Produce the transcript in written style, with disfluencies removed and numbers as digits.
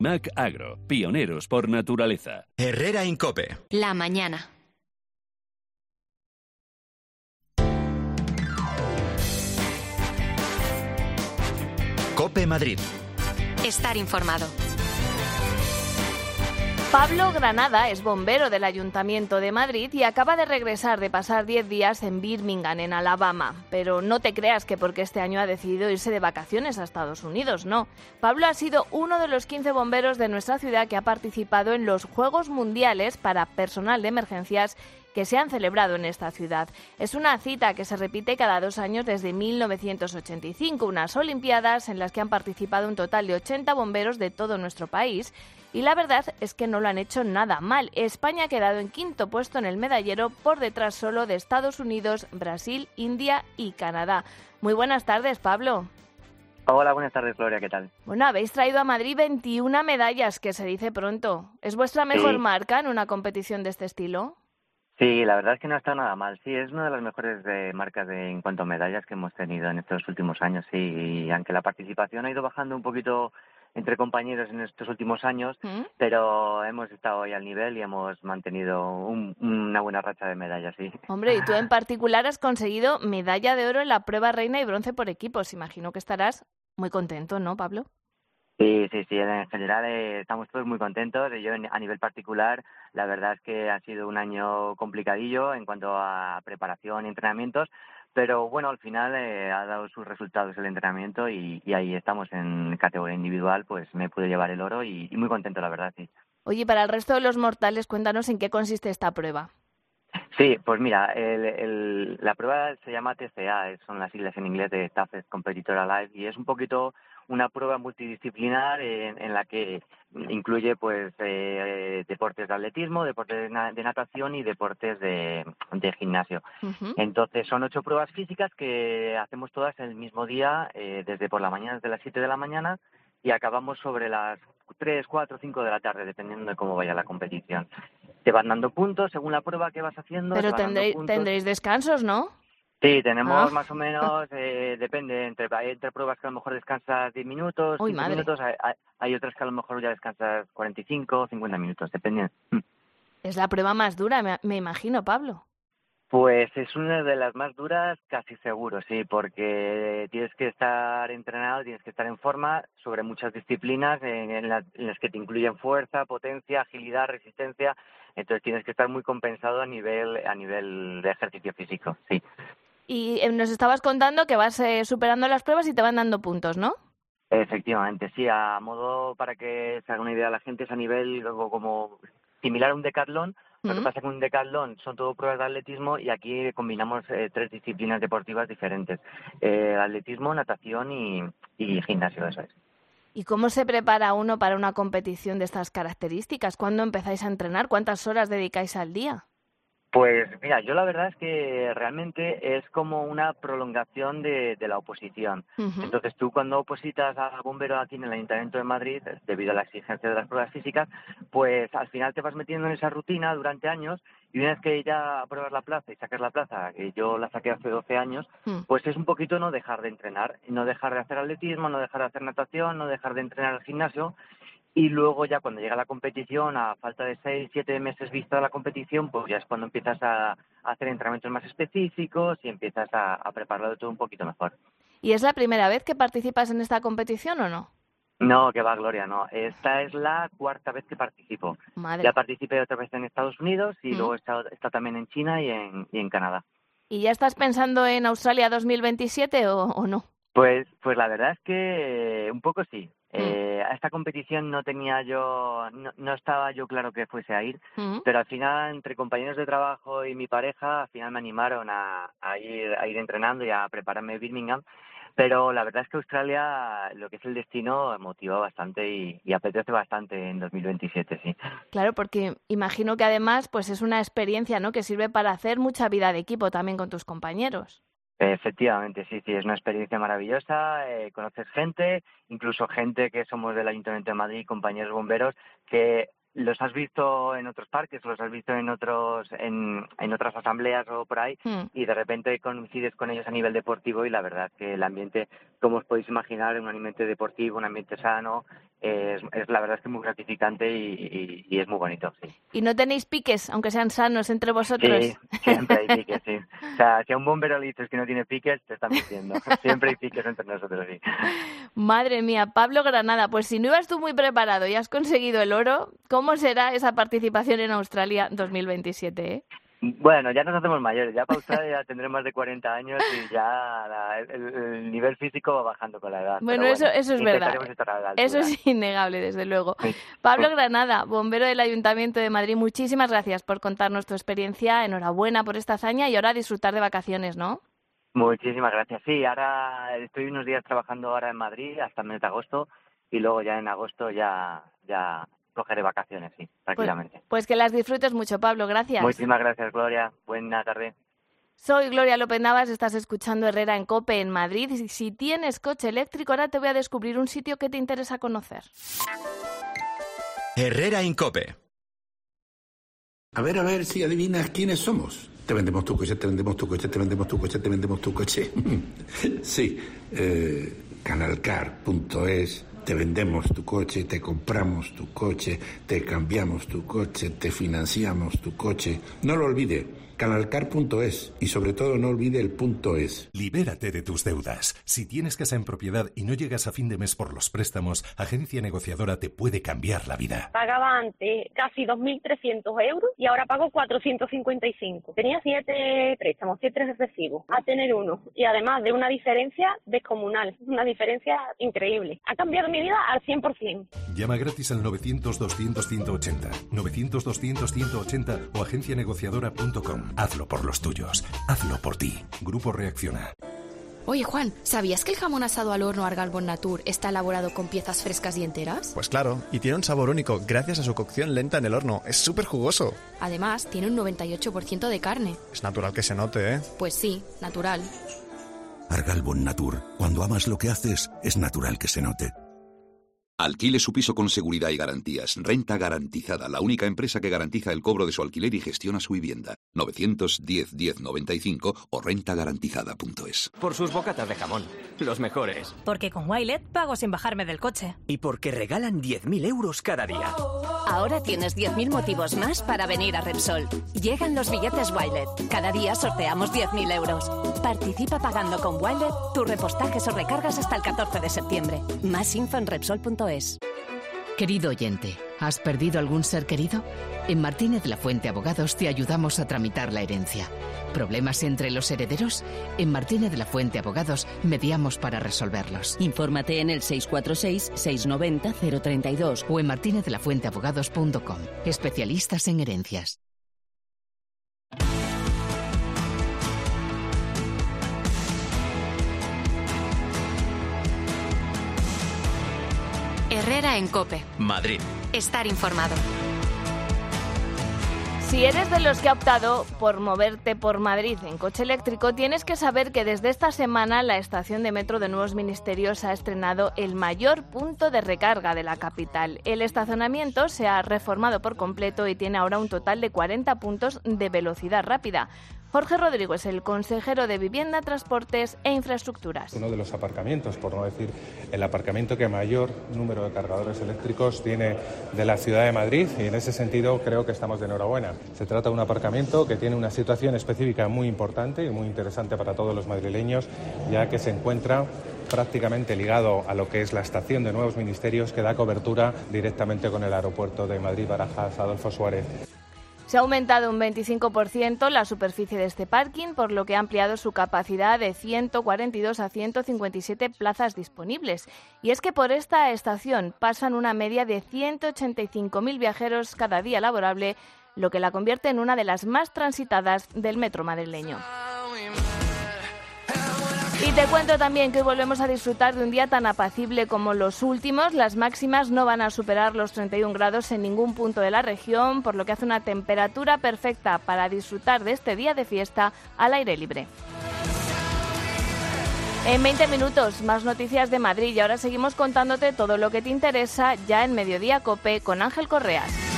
Mac Agro, pioneros por naturaleza. Herrera Incope. La mañana. Cope Madrid. Estar informado. Pablo Granada es bombero del Ayuntamiento de Madrid y acaba de regresar de pasar 10 días en Birmingham, en Alabama. Pero no te creas que porque este año ha decidido irse de vacaciones a Estados Unidos, no. Pablo ha sido uno de los 15 bomberos de nuestra ciudad que ha participado en los Juegos Mundiales para personal de emergencias que se han celebrado en esta ciudad. Es una cita que se repite cada 2 años desde 1985, unas Olimpiadas en las que han participado un total de 80 bomberos de todo nuestro país. Y la verdad es que no lo han hecho nada mal. España ha quedado en 5º puesto en el medallero, por detrás solo de Estados Unidos, Brasil, India y Canadá. Muy buenas tardes, Pablo. Hola, buenas tardes, Gloria, ¿qué tal? Bueno, habéis traído a Madrid 21 medallas, que se dice pronto. ¿Es vuestra mejor marca en una competición de este estilo? Sí, la verdad es que no ha estado nada mal. Sí, es una de las mejores marcas en cuanto a medallas que hemos tenido en estos últimos años, sí. Y aunque la participación ha ido bajando un poquito entre compañeros en estos últimos años, pero hemos estado ahí al nivel y hemos mantenido una buena racha de medallas, sí. Hombre, y tú en particular has conseguido medalla de oro en la prueba reina y bronce por equipos. Imagino que estarás muy contento, ¿no, Pablo? Sí, en general estamos todos muy contentos. Yo a nivel particular, la verdad es que ha sido un año complicadillo en cuanto a preparación y entrenamientos, pero bueno, al final ha dado sus resultados el entrenamiento y ahí estamos en categoría individual, pues me pude llevar el oro y muy contento, la verdad, sí. Oye, para el resto de los mortales, cuéntanos en qué consiste esta prueba. Sí, pues mira, la prueba se llama TCA, son las siglas en inglés de Toughest Competitor Alive, y es un poquito una prueba multidisciplinar en la que incluye pues deportes de atletismo, deportes de natación y deportes de gimnasio. Entonces son 8 pruebas físicas que hacemos todas el mismo día, desde por la mañana, desde las 7 de la mañana, y acabamos sobre las 3, 4, 5 de la tarde, dependiendo de cómo vaya la competición. Te van dando puntos según la prueba que vas haciendo. Pero tendréis descansos, ¿no? Sí, tenemos más o menos, depende, entre pruebas que a lo mejor descansas 10 minutos, 15 minutos, hay otras que a lo mejor ya descansas 45, 50 minutos, dependiendo. Es la prueba más dura, me imagino, Pablo. Pues es una de las más duras, casi seguro, sí, porque tienes que estar entrenado, tienes que estar en forma sobre muchas disciplinas en las que te incluyen fuerza, potencia, agilidad, resistencia, entonces tienes que estar muy compensado a nivel de ejercicio físico, sí. Y nos estabas contando que vas superando las pruebas y te van dando puntos, ¿no? Efectivamente, sí, a modo para que se haga una idea la gente, es a nivel como similar a un decatlón. Lo que pasa es que un decatlón son todo pruebas de atletismo y aquí combinamos 3 disciplinas deportivas diferentes. Atletismo, natación y gimnasio, eso es. ¿Y cómo se prepara uno para una competición de estas características? ¿Cuándo empezáis a entrenar? ¿Cuántas horas dedicáis al día? Pues mira, yo la verdad es que realmente es como una prolongación de la oposición. Entonces tú cuando opositas a bombero aquí en el Ayuntamiento de Madrid, debido a la exigencia de las pruebas físicas, pues al final te vas metiendo en esa rutina durante años y una vez que ya apruebas la plaza y sacas la plaza, que yo la saqué hace 12 años, pues es un poquito no dejar de entrenar, no dejar de hacer atletismo, no dejar de hacer natación, no dejar de entrenar al gimnasio. Y luego ya cuando llega la competición, a falta de 6, 7 meses vista la competición, pues ya es cuando empiezas a hacer entrenamientos más específicos y empiezas a prepararlo todo un poquito mejor. ¿Y es la primera vez que participas en esta competición o no? No, que va, Gloria, no. Esta es la 4ª vez que participo. Madre. Ya participé otra vez en Estados Unidos y luego está también en China y en Canadá. ¿Y ya estás pensando en Australia 2027 o no? Pues la verdad es que un poco sí. A esta competición no estaba yo claro que fuese a ir, pero al final entre compañeros de trabajo y mi pareja al final me animaron a ir entrenando y a prepararme Birmingham. Pero la verdad es que Australia, lo que es el destino, motiva bastante y apetece bastante en 2027, sí. Claro, porque imagino que además pues es una experiencia, ¿no?, que sirve para hacer mucha vida de equipo también con tus compañeros. Efectivamente, sí, es una experiencia maravillosa, conoces gente, incluso gente que somos del Ayuntamiento de Madrid, compañeros bomberos, que los has visto en otros parques, los has visto en otras asambleas o por ahí, y de repente coincides con ellos a nivel deportivo y la verdad que el ambiente, como os podéis imaginar, es un ambiente deportivo, un ambiente sano es la verdad es que muy gratificante y es muy bonito, sí. ¿Y no tenéis piques, aunque sean sanos, entre vosotros? Sí, siempre hay piques, sí. O sea, si a un bombero le dices que no tiene piques, te están mintiendo. Siempre hay piques entre nosotros, sí. Madre mía, Pablo Granada, pues si no ibas tú muy preparado y has conseguiel oro, ¿cómo será esa participación en Australia 2027, Bueno, ya nos hacemos mayores, ya para Australia ya tendremos más de 40 años y ya el nivel físico va bajando con la edad. Bueno, eso es verdad. Eso es innegable, desde luego. Sí. Pablo Granada, bombero del Ayuntamiento de Madrid, muchísimas gracias por contarnos tu experiencia. Enhorabuena por esta hazaña y ahora a disfrutar de vacaciones, ¿no? Muchísimas gracias. Sí, ahora estoy unos días trabajando ahora en Madrid hasta el mes de agosto y luego ya en agosto ya cogeré vacaciones, sí, tranquilamente. Pues que las disfrutes mucho, Pablo. Gracias. Muchísimas gracias, Gloria. Buena tarde. Soy Gloria López Navas, estás escuchando Herrera en COPE en Madrid. Y si tienes coche eléctrico, ahora te voy a descubrir un sitio que te interesa conocer. Herrera en COPE. A ver si adivinas quiénes somos. Te vendemos tu coche, te vendemos tu coche, te vendemos tu coche, te vendemos tu coche. Sí, Canalcar.es. Te vendemos tu coche, te compramos tu coche, te cambiamos tu coche, te financiamos tu coche. No lo olvide, Canalcar.es y sobre todo no olvide el .es. Libérate de tus deudas. Si tienes casa en propiedad y no llegas a fin de mes por los préstamos, Agencia Negociadora te puede cambiar la vida. Pagaba antes casi 2.300 euros y ahora pago 455. Tenía 7 préstamos, 7 recibos, a tener uno. Y además de una diferencia descomunal, una diferencia increíble. Ha cambiado mi vida al 100%. Llama gratis al 900-200-180, 900-200-180 o agencianegociadora.com. Hazlo por los tuyos. Hazlo por ti. Grupo Reacciona. Oye, Juan, ¿sabías que el jamón asado al horno Argal Bon Natur está elaborado con piezas frescas y enteras? Pues claro, y tiene un sabor único gracias a su cocción lenta en el horno. Es súper jugoso. Además, tiene un 98% de carne. Es natural que se note, ¿eh? Pues sí, natural. Argal Bon Natur. Cuando amas lo que haces, es natural que se note. Alquile su piso con seguridad y garantías. Renta Garantizada, la única empresa que garantiza el cobro de su alquiler y gestiona su vivienda. 910-1095 o rentagarantizada.es. Por sus bocatas de jamón, los mejores. Porque con Wilet pago sin bajarme del coche. Y porque regalan 10.000 euros cada día. Ahora tienes 10.000 motivos más para venir a Repsol. Llegan los billetes Wilet. Cada día sorteamos 10.000 euros. Participa pagando con Wilet tus repostajes o recargas hasta el 14 de septiembre. Más info en Repsol.es. Querido oyente, ¿has perdido algún ser querido? En Martínez La Fuente Abogados te ayudamos a tramitar la herencia. ¿Problemas entre los herederos? En Martínez La Fuente Abogados mediamos para resolverlos. Infórmate en el 646-690-032 o en martinezlafuenteabogados.com. Especialistas en herencias. Herrera en COPE. Madrid. Estar informado. Si eres de los que ha optado por moverte por Madrid en coche eléctrico, tienes que saber que desde esta semana la estación de metro de Nuevos Ministerios ha estrenado el mayor punto de recarga de la capital. El estacionamiento se ha reformado por completo y tiene ahora un total de 40 puntos de velocidad rápida. Jorge Rodrigo es el consejero de Vivienda, Transportes e Infraestructuras. Uno de los aparcamientos, por no decir el aparcamiento que mayor número de cargadores eléctricos tiene de la ciudad de Madrid, y en ese sentido creo que estamos de enhorabuena. Se trata de un aparcamiento que tiene una situación específica muy importante y muy interesante para todos los madrileños, ya que se encuentra prácticamente ligado a lo que es la estación de Nuevos Ministerios, que da cobertura directamente con el aeropuerto de Madrid-Barajas Adolfo Suárez. Se ha aumentado un 25% la superficie de este parking, por lo que ha ampliado su capacidad de 142 a 157 plazas disponibles. Y es que por esta estación pasan una media de 185.000 viajeros cada día laborable, lo que la convierte en una de las más transitadas del metro madrileño. Y te cuento también que hoy volvemos a disfrutar de un día tan apacible como los últimos. Las máximas no van a superar los 31 grados en ningún punto de la región, por lo que hace una temperatura perfecta para disfrutar de este día de fiesta al aire libre. En 20 minutos, más noticias de Madrid y ahora seguimos contándote todo lo que te interesa ya en Mediodía COPE con Ángel Correas.